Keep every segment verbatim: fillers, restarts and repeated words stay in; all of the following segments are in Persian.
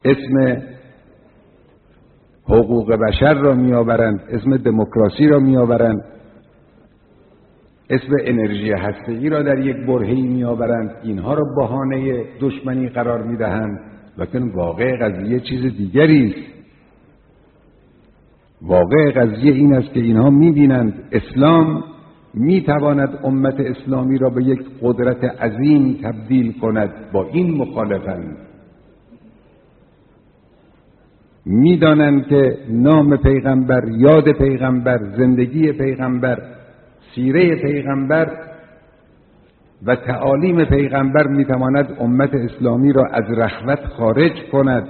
اسم حقوق بشر را میآورند، اسم دموکراسی را میآورند، اسم انرژی هسته‌ای را در یک برهه‌ای میآورند، اینها را بهانه دشمنی قرار میدهند. لکن واقع قضیه چیز دیگری است. واقع قضیه این است که اینها میبینند اسلام میتواند امت اسلامی را به یک قدرت عظیم تبدیل کند. با این مخالفند. میدانند که نام پیغمبر، یاد پیغمبر، زندگی پیغمبر، سیره پیغمبر و تعالیم پیغمبر میتواند امت اسلامی را از رخوت خارج کند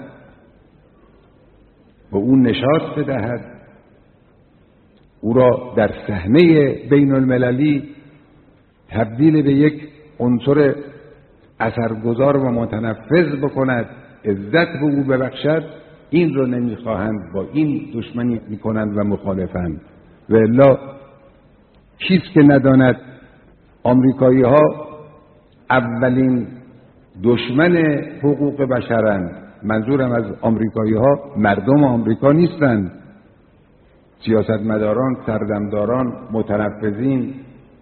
و او نشاط بدهد، او را در صحنه بین المللی تبدیل به یک عنصر اثرگذار و متنفذ بکند، عزت به او ببخشد. این رو نمیخواهند، با این دشمنی میکنند و مخالفند. و الا کیست که نداند آمریکایی ها اولین دشمن حقوق بشرند؟ منظورم از آمریکایی ها مردم آمریکا نیستند، سیاستمداران، سردمداران، متنفذین،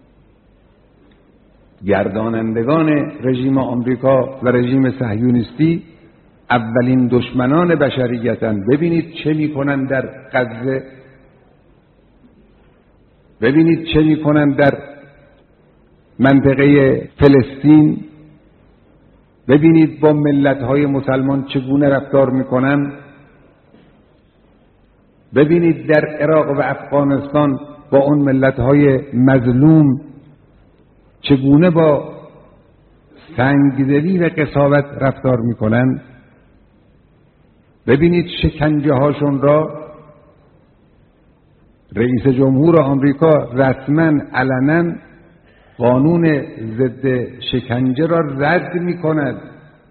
گردانندگان رژیم آمریکا و رژیم صهیونیستی اولین دشمنان بشریتند. ببینید چه میکنند در غزه، ببینید چه میکنند در منطقه فلسطین، ببینید با ملت‌های مسلمان چگونه رفتار میکنند، ببینید در عراق و افغانستان با اون ملت‌های مظلوم چگونه با سنگدلی و قساوت رفتار میکنند. ببینید شکنجه هاشون را. رئیس جمهور آمریکا رسما علنا قانون ضد شکنجه را رد میکند.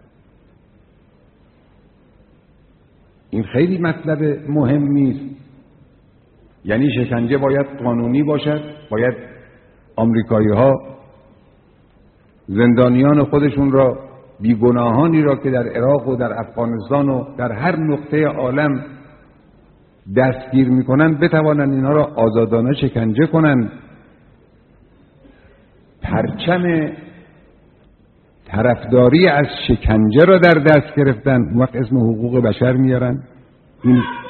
این خیلی مطلب مهمی است. یعنی شکنجه باید قانونی باشد، باید آمریکایی ها زندانیان خودشون را، بیگناهانی را که در عراق و در افغانستان و در هر نقطه عالم دستگیر میکنند، بتوانند اینها را آزادانه شکنجه کنند. پرچم طرفداری از شکنجه را در دست گرفتن، اون وقت اسم حقوق بشر میارن. این